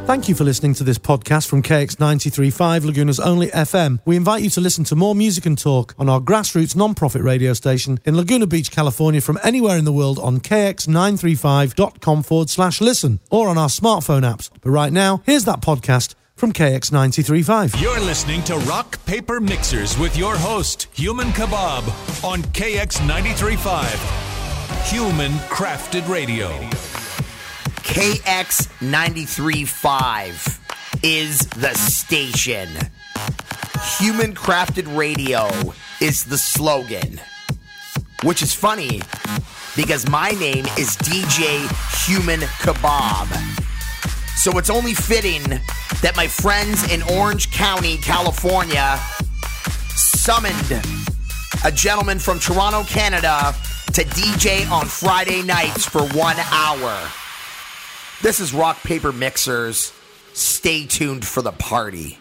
Thank you for listening to this podcast from KX93.5, Laguna's only FM. We invite you to listen to more music and talk on our grassroots non-profit radio station in Laguna Beach, California, from anywhere in the world on kx935.com/listen or on our smartphone apps. But right now, here's that podcast from KX93.5. You're listening to Rock Paper Mixers with your host, Human Kebab, on KX93.5, Human Crafted Radio. KX 93.5 is the station. Human Crafted Radio is the slogan. Which is funny because my name is DJ Human Kebab. So it's only fitting that my friends in Orange County, California, summoned a gentleman from Toronto, Canada to DJ on Friday nights for 1 hour. This is Rock Paper Mixers. Stay tuned for the party.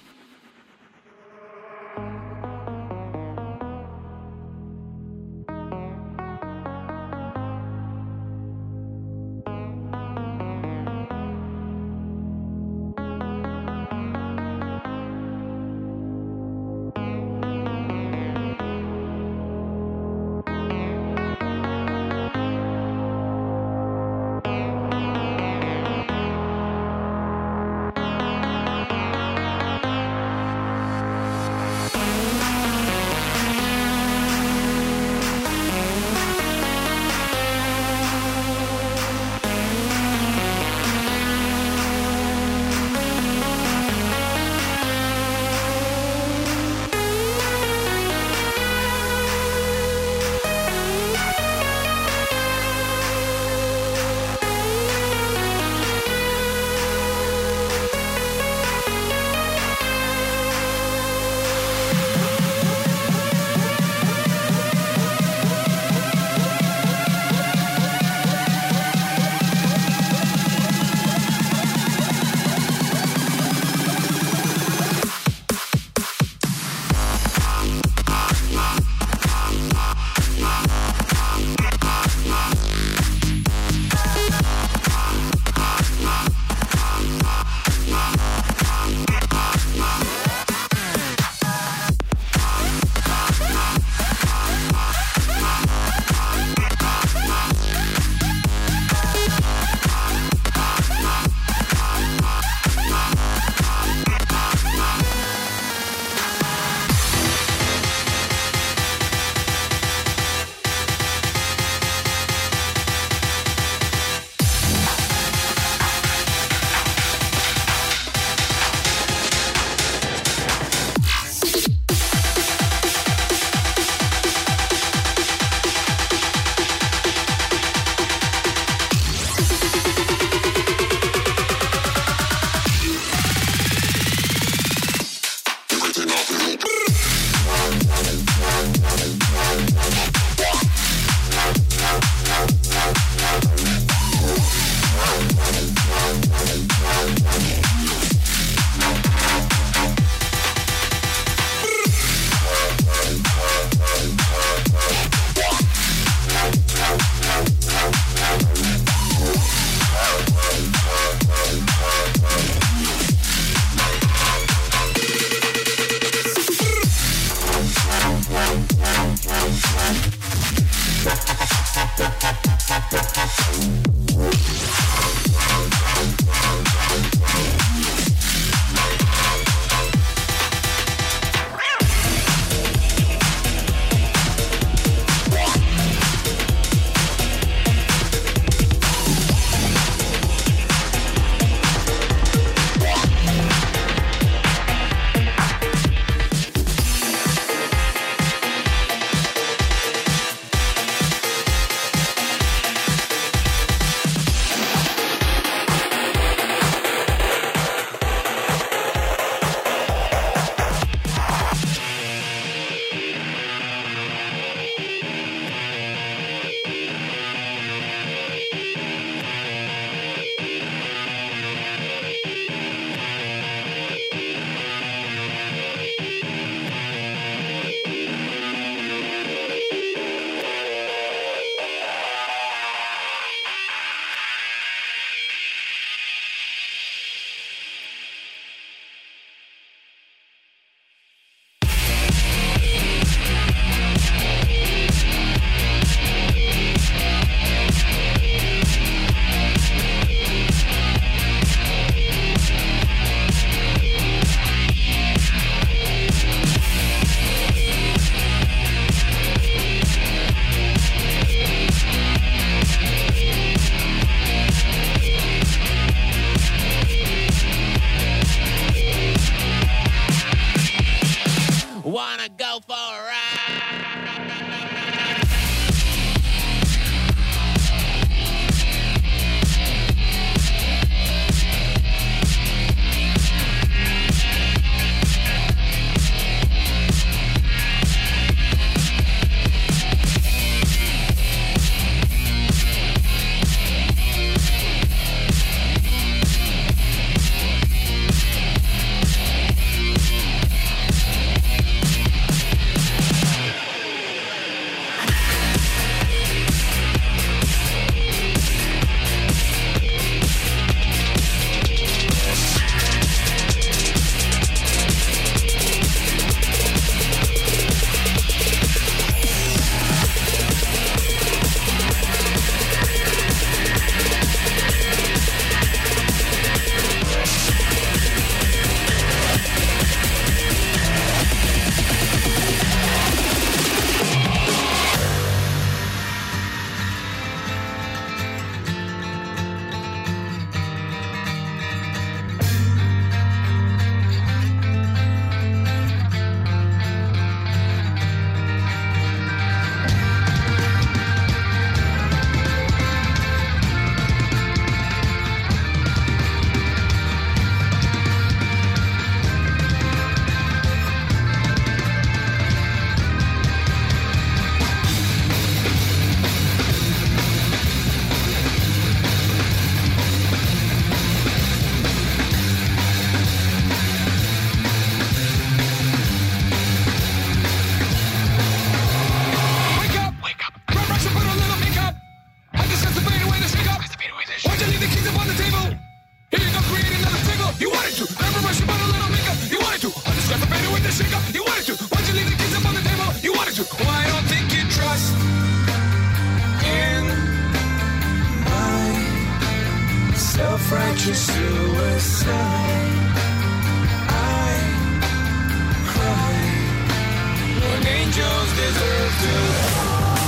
self-righteous suicide. I cry when angels deserve to.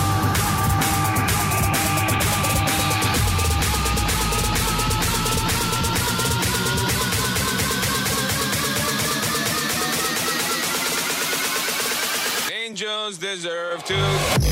Angels deserve to.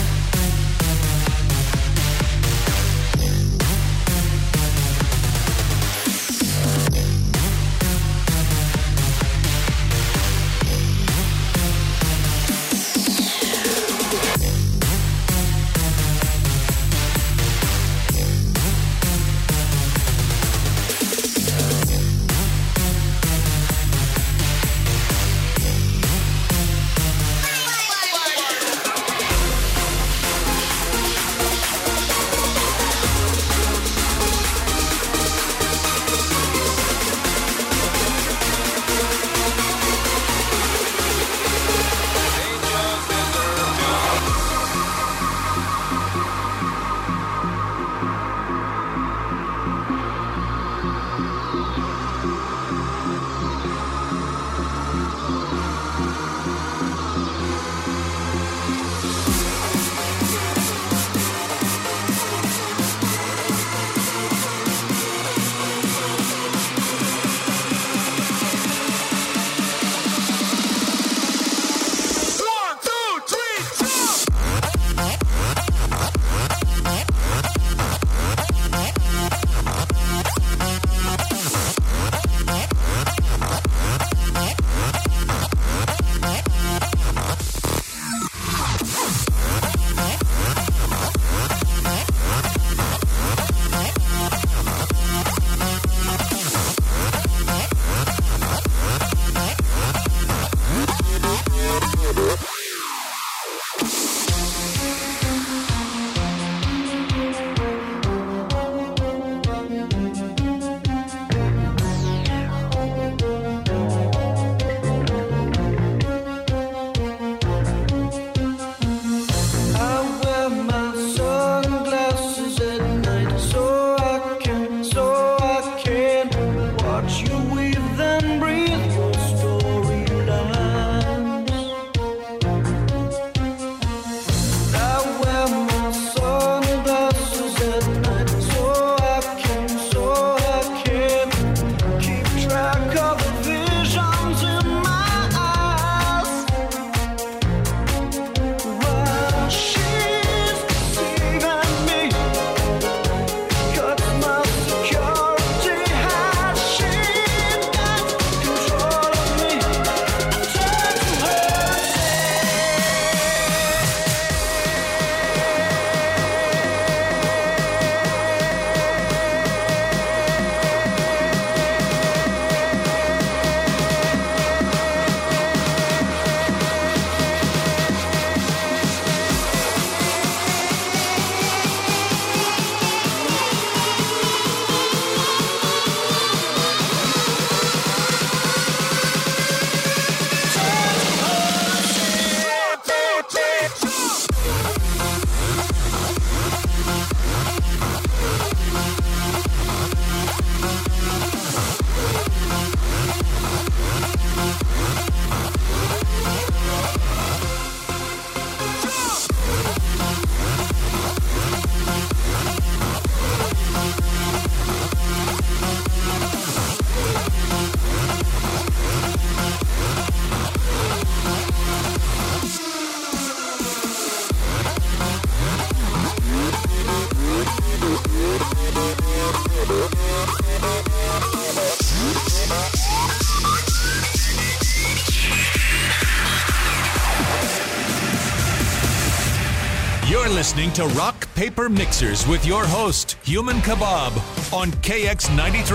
You're listening to Rock Paper Mixers with your host, Human Kebab, on KX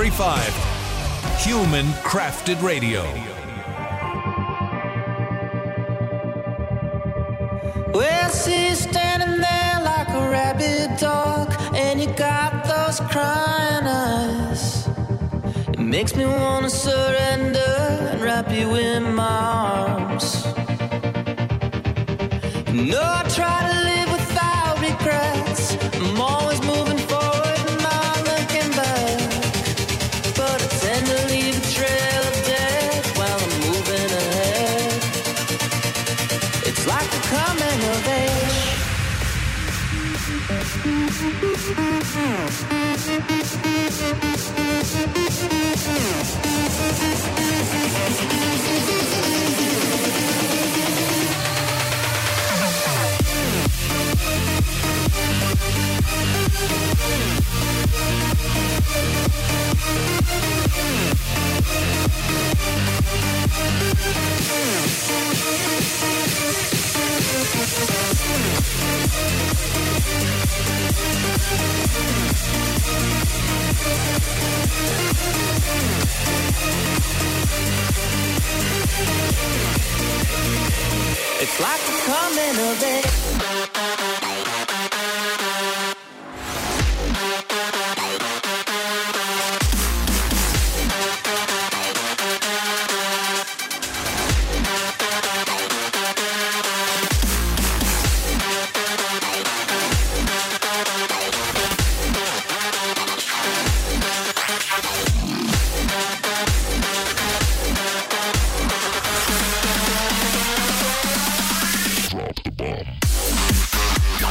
93.5, Human Crafted Radio. Well, see you standing there like a rabid dog, and you got those crying eyes. It makes me want to surrender and wrap you in my arms. No, I try to live without regrets. I'm always moving forward, not looking back. It's like the coming of age. Drop the bomb.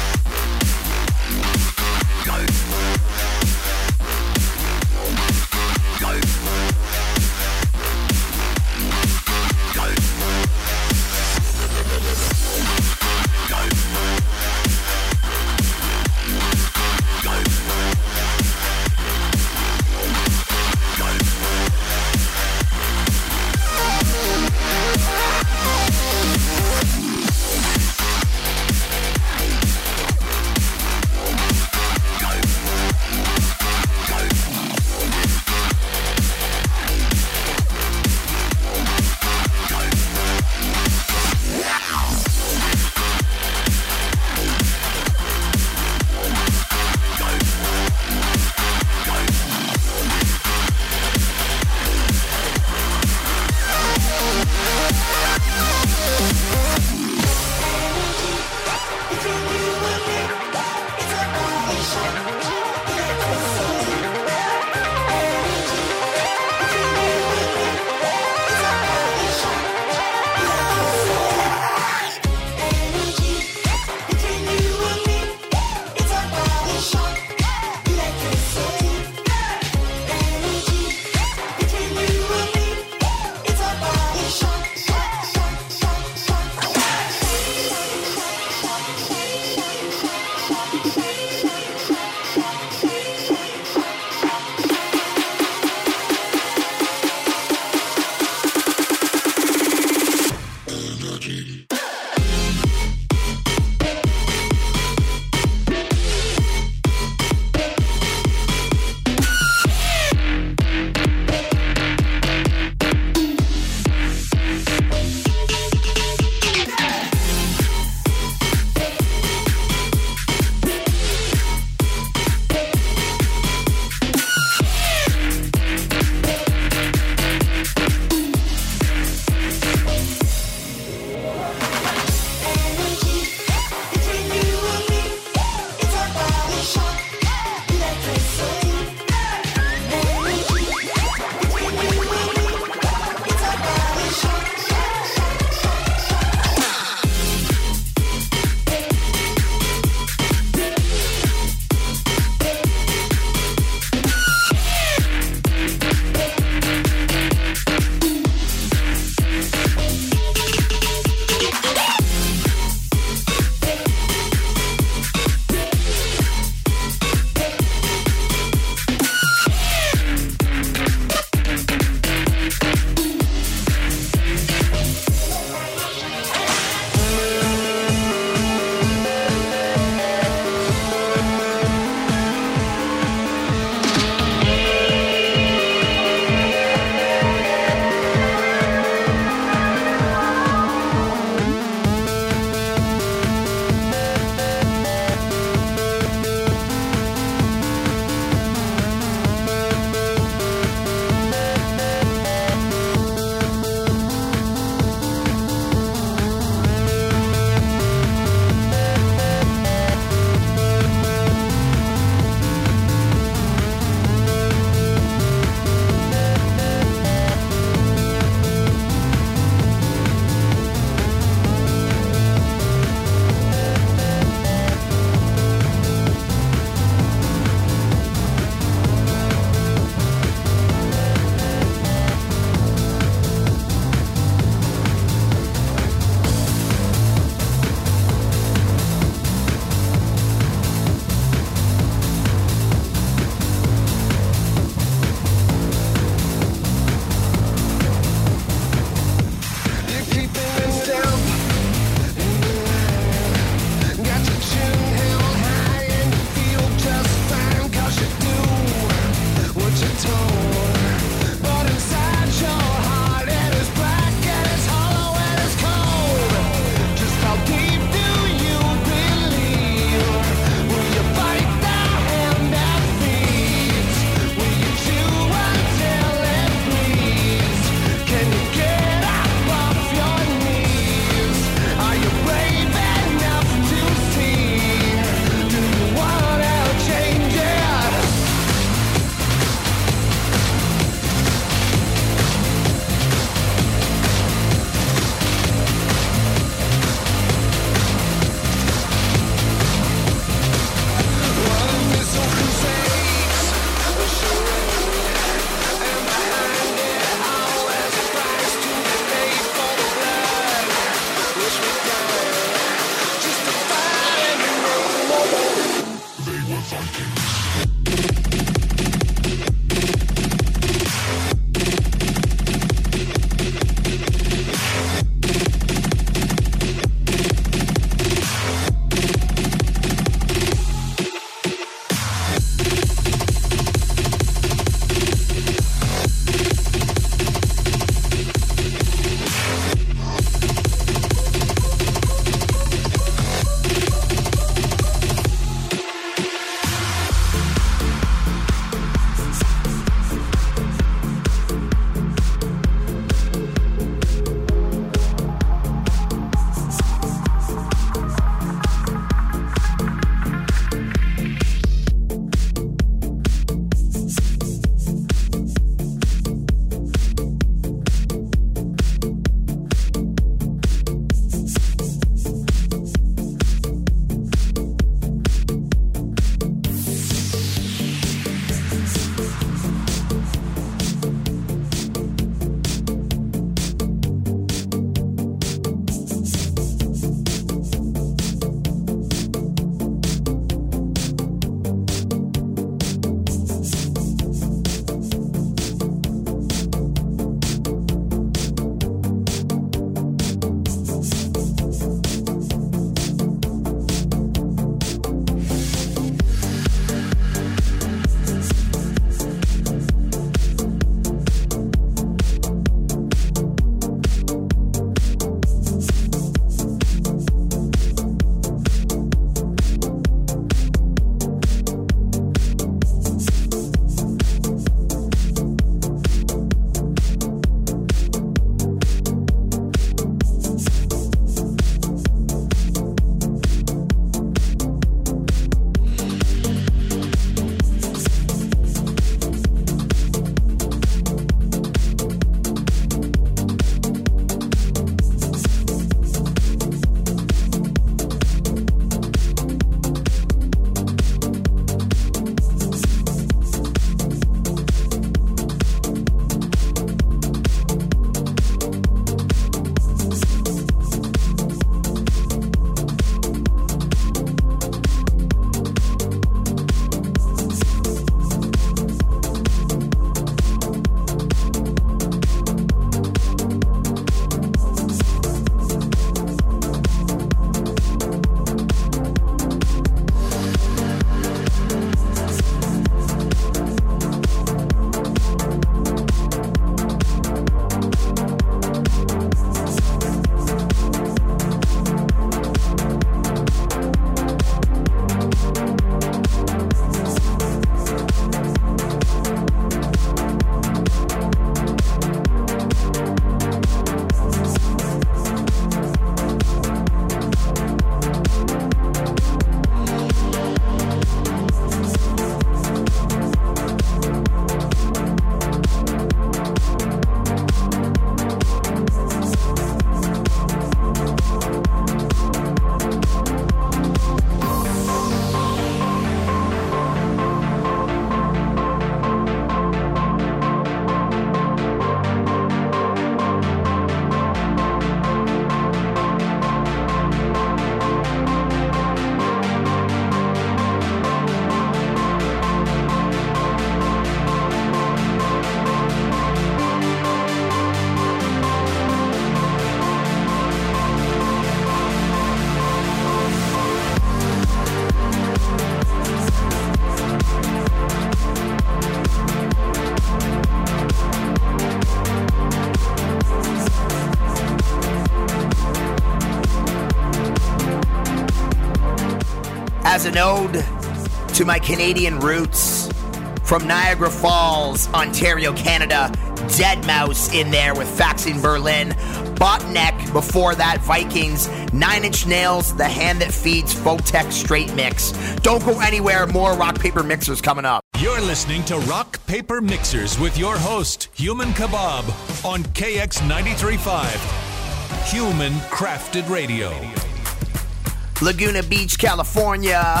an ode to my Canadian roots. From Niagara Falls, Ontario, Canada, Deadmau5 in there with Faxing Berlin, Botneck, before that, Vikings, 9 Inch Nails, The Hand That Feeds, Photech Straight Mix. Don't go anywhere, more Rock Paper Mixers coming up. You're listening to Rock Paper Mixers with your host, Human Kebab, on KX 93.5, Human Crafted Radio. Laguna Beach, California.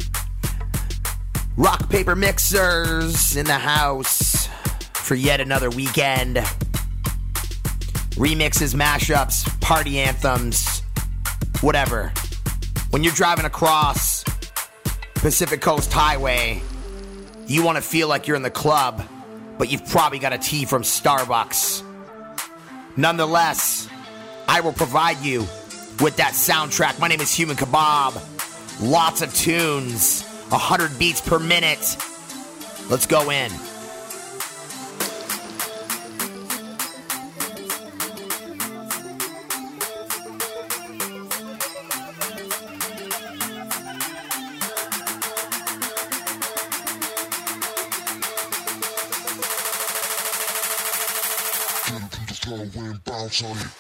Rock Paper Mixers in the house for yet another weekend. Remixes, mashups, party anthems, whatever. When you're driving across Pacific Coast Highway, you want to feel like you're in the club, but you've probably got a tea from Starbucks. Nonetheless, I will provide you with that soundtrack. My name is Human Kebab. Lots of tunes. 100 beats per minute. Let's go in. Bounce on it.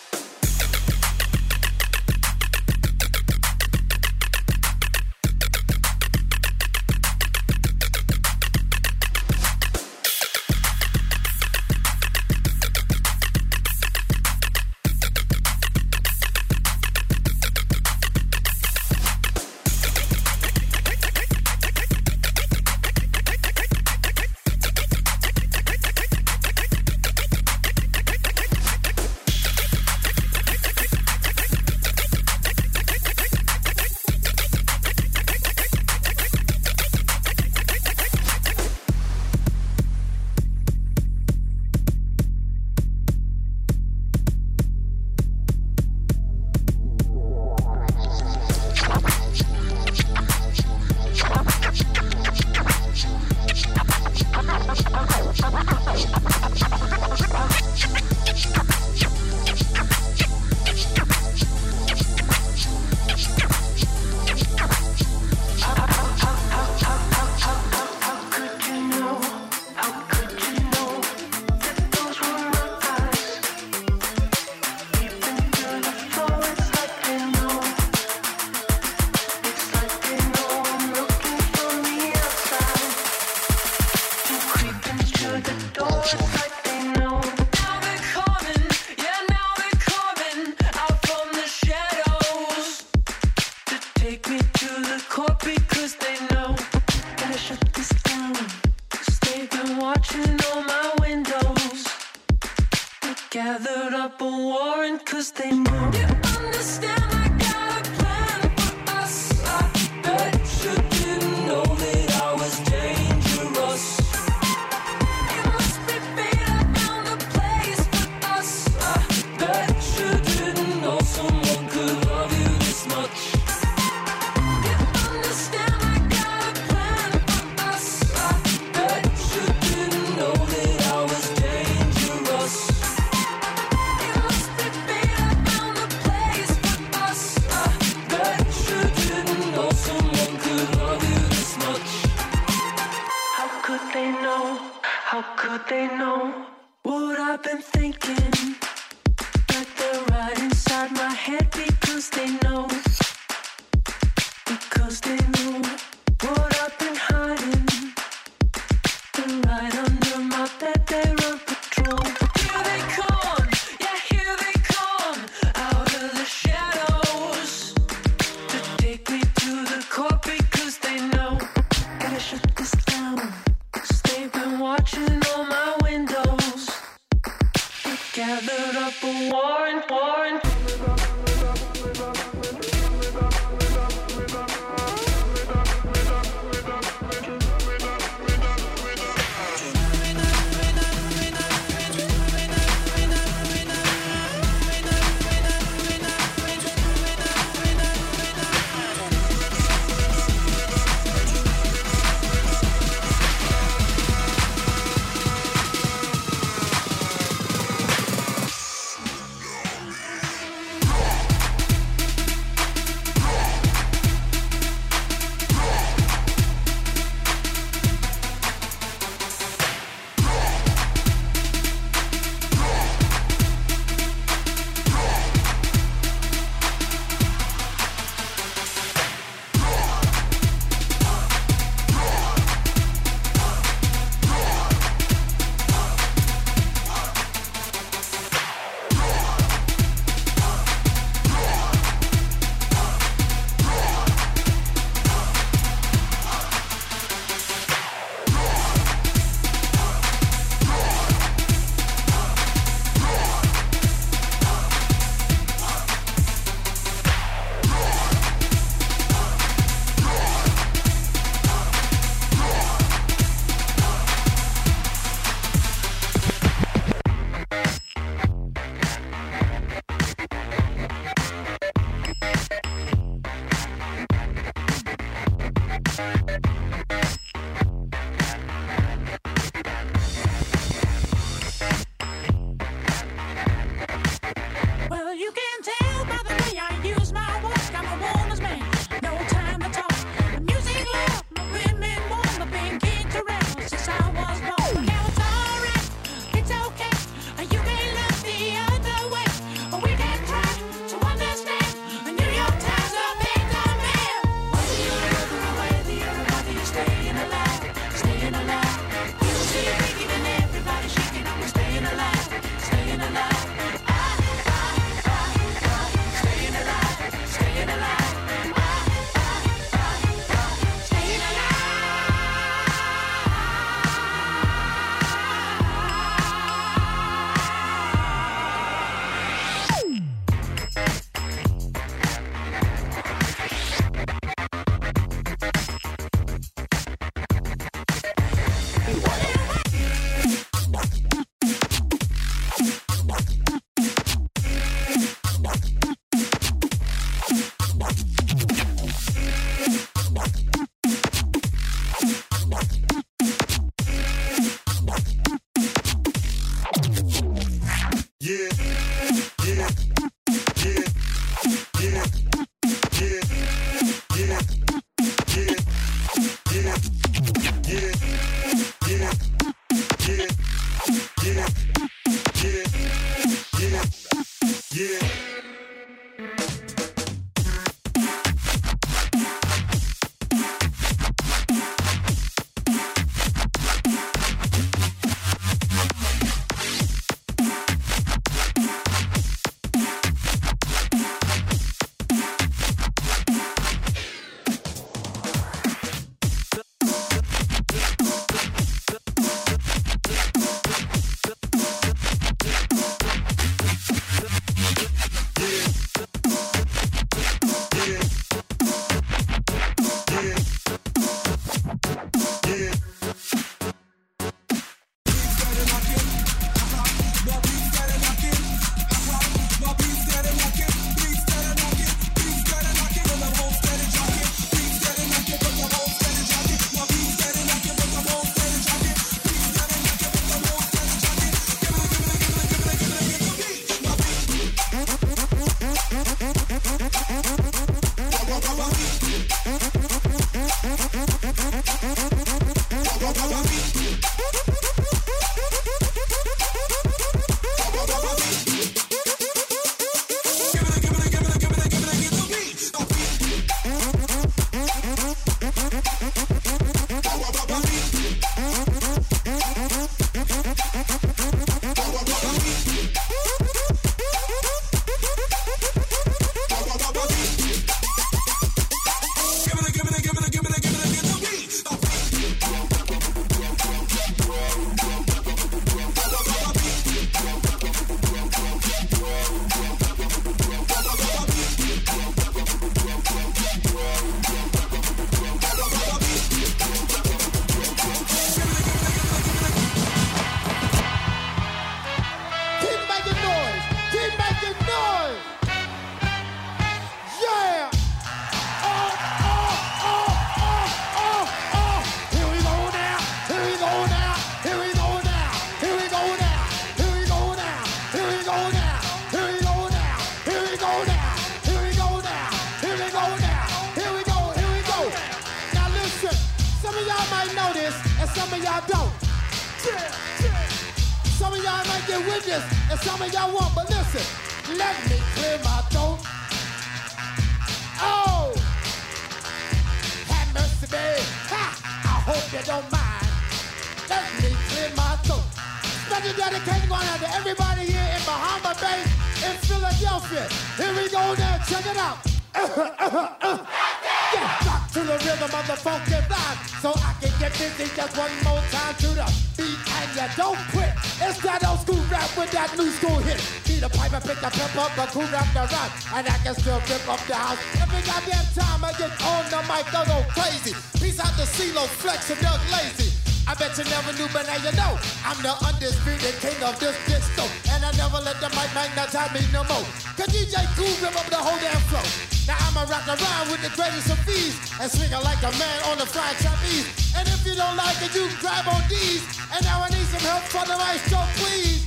And I can still rip up the house. Every goddamn time I get on the mic, I go crazy. Peace out to CeeLo, Flex, and Doug Lazy. I bet you never knew, but now you know. I'm the undisputed king of this disco. And I never let the mic magnetize me no more. Cause DJ Cool rip up the whole damn flow. Now I'ma rock around with the greatest of ease. And swing it like a man on the flying trapeze. And if you don't like it, you can grab on these. And now I need some help for the maestro, please.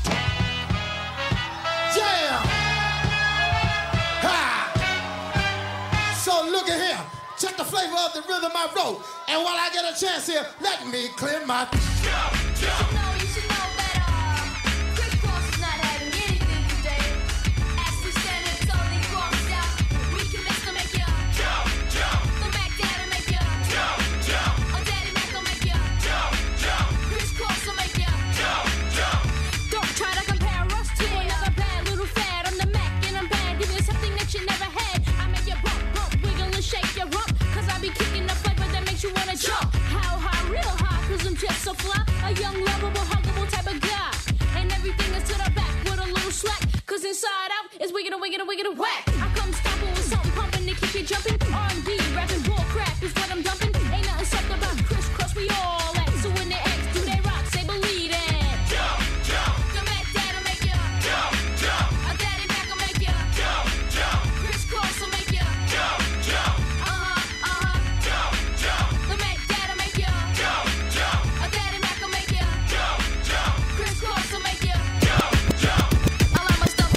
Yeah! Ha! So look at here, check the flavor of the rhythm I wrote. And while I get a chance here, let me clear my You should know that Chris Cross is not having anything today. As we stand and totally crossed out, we can make them make you jump, jump. The Mac Daddy make you jump, jump. Oh, Daddy Mac will make you jump, jump. Chris Cross will make you jump, jump. Don't try to compare us to another bad little fad. I'm the Mac and I'm bad, give you something that you never had. I make you bump, bump, wiggle and shake your rump. Cause I be kicking the flavor that makes you wanna jump. How high, real high, cause I'm just so fly. A young, lovable, huggable type of guy. And everything is to the back with a little slack. Cause inside out is wiggin' and wiggin' and wiggin' and whack. I come stomping with something pumping to keep you jumping. R&B, rapping, bull crap is what I'm dumping. Ain't nothing sucked about Chris Cross, we all at. So when they X do they rock, say believe it. Jump, jump. The Mac Dad'll make you jump, jump. A Daddy Mac will make you jump, jump. Chris Cross will make you jump, jump. Jump, jump. The Mac Dad'll make you jump, jump. A Daddy Mac will make you jump, jump. Chris Cross will make you jump, jump. All of my stuff.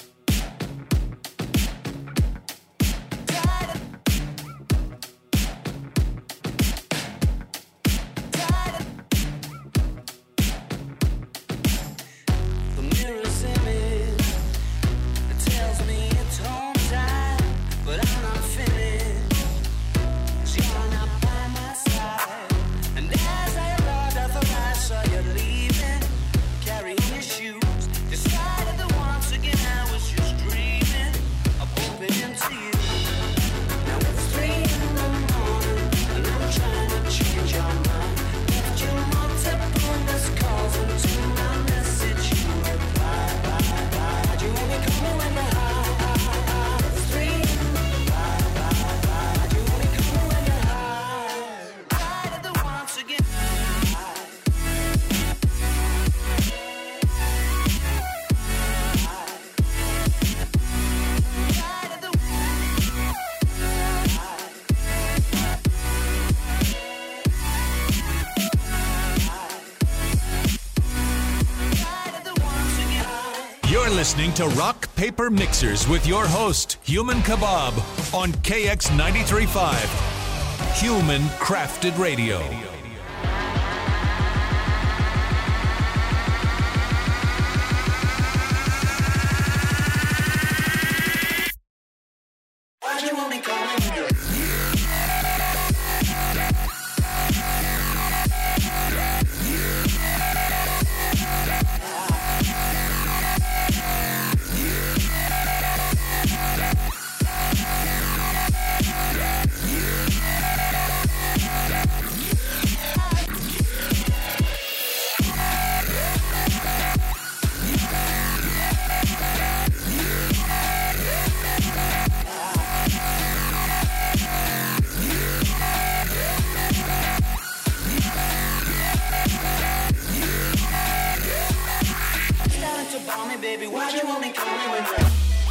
The mirror's image, it tells me it's home time, but I'm not finished. 'Cause you're not by my side. And as I arrived, I thought I saw you leaving, carrying your shoes. Decided that once again I was just dreaming of bumping into you. Now it's 3 in the morning, and I'm trying to change your mind. Left you multiple missed calls into my message. You reply, bye. You only call me when you're high. It's 3 in the morning. You only call me when you're high. I did the once again. You're listening to Rock Paper Mixers with your host, Human Kebab, on KX 93.5. Human Crafted Radio. call me, baby? Why'd you only call me when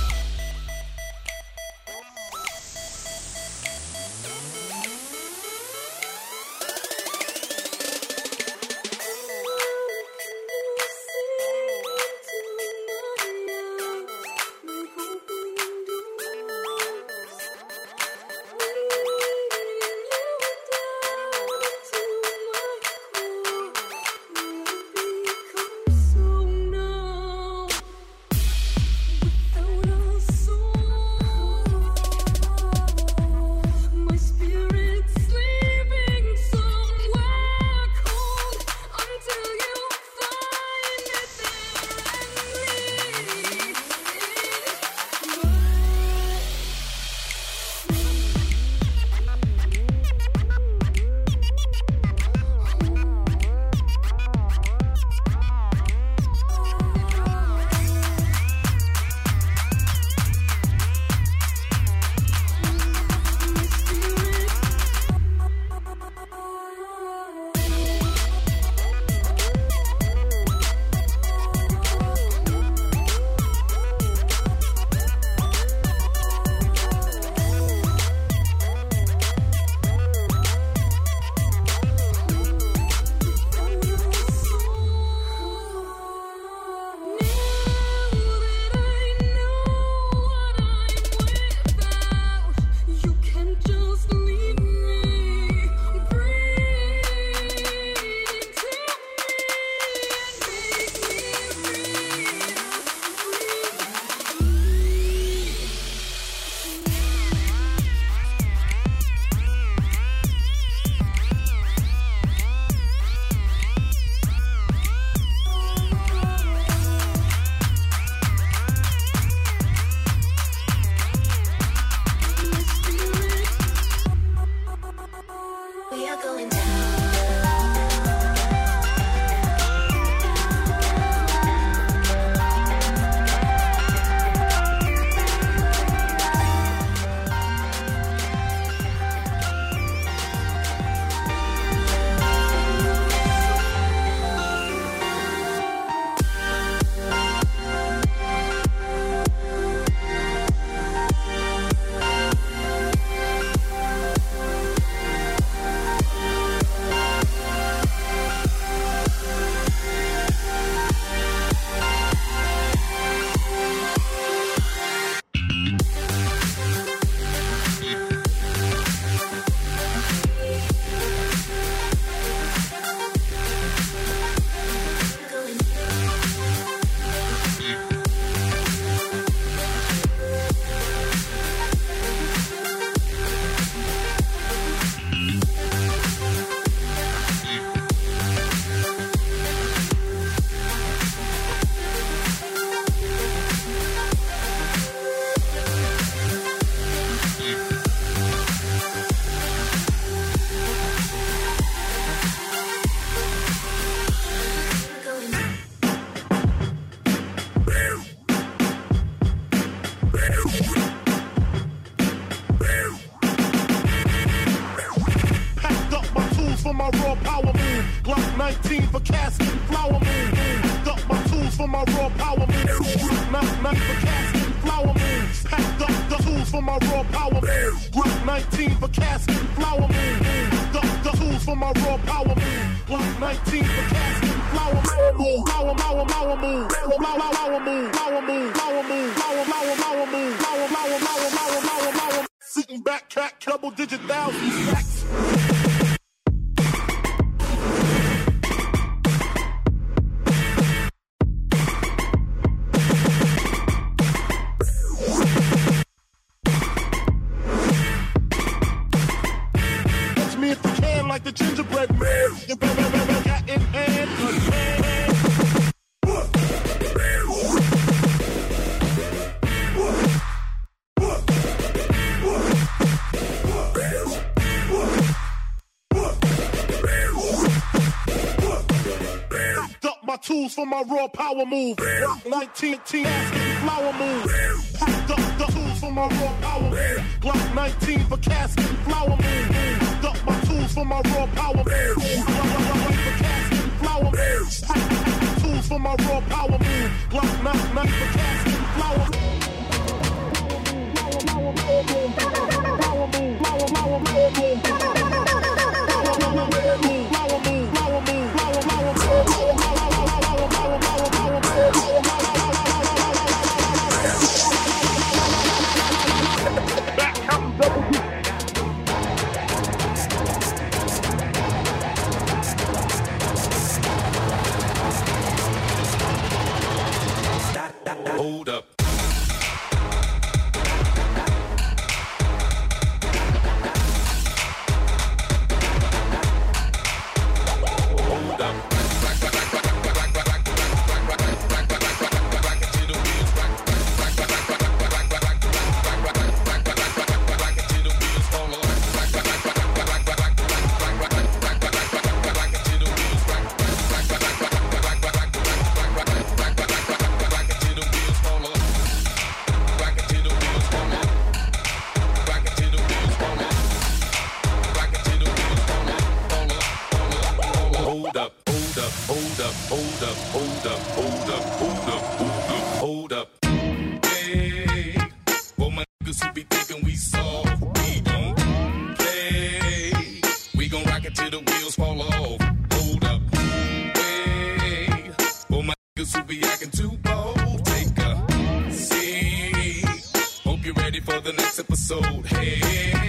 for my raw power move. Glock 19 for casket and flower moon. Packed up my tools for my raw power move. Glock 19 for casket and flower moves. Packed up the tools for my raw power move. Glock 19 for casket and flower moon. Packed up the tools for my raw power move. Glock 19 for casket and flower move. Flower move. Flower move. Flower move. Flower move. Flower move. Flower move. Flower move. Sitting back, cat, double digit thousand stacks. Catch me if you can, like the gingerbread man. You better got in hand. My tools for my raw power move. 19 casket flower move. Packed up the tools for my raw power move. Glock 19 for casket flower move. Packed up my tools for my raw power move. For casket flower move. Packed tools for my my raw power move. Glock knock for casket and flower. Hold up. Hold up. Hey, for my niggas who be thinking we soft, we don't play. We gon' rock it till the wheels fall off. Hold up. Hey, for my niggas who be acting too bold, take a seat. Hope you're ready for the next episode. Hey,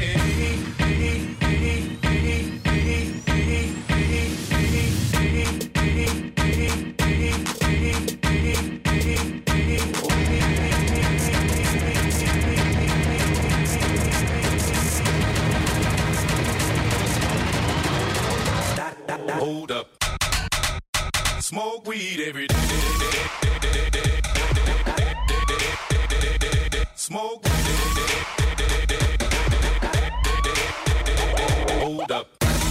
hold up. Smoke weed every day. Smoke weed. Hold up.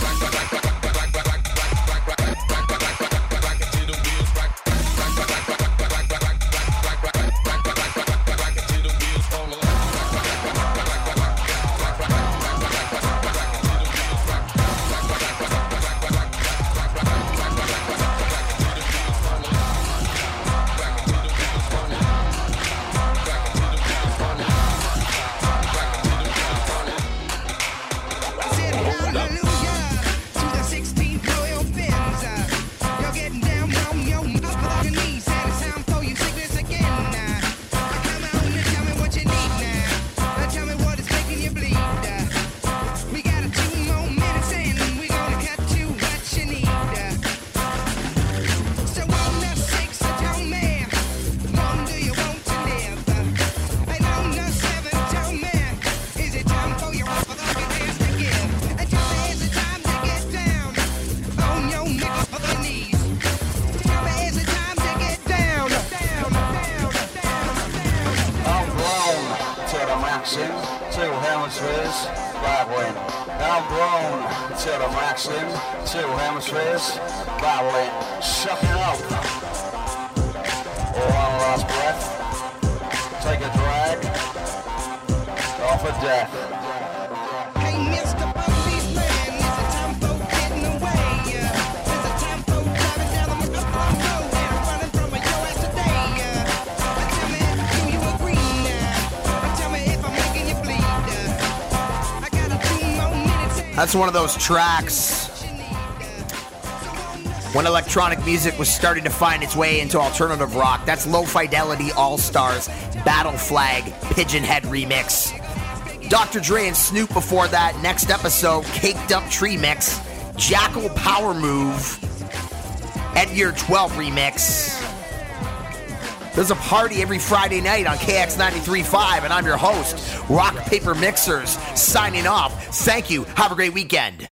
Two hemispheres, battling. I'm grown to the maximum. Two hemispheres, battling. Sucking up. One last breath. Take a drag. Off a death. Hey, Mr. Policeman, is it time for getting away? Is it time for driving down the road and running from your ass today? Tell me, do you agree now? Tell me if I'm making you bleed. I got a 2 more minutes. That's one of those tracks when electronic music was starting to find its way into alternative rock. That's Low Fidelity All-Stars Battle Flag Pigeon Head remix. Dr. Dre and Snoop before that. Next episode, Caked Up Tree Mix, Jackal Power Move, Edgear 12 remix. There's a party every Friday night on KX 93.5, and I'm your host, Rock Paper Mixers, signing off. Thank you. Have a great weekend.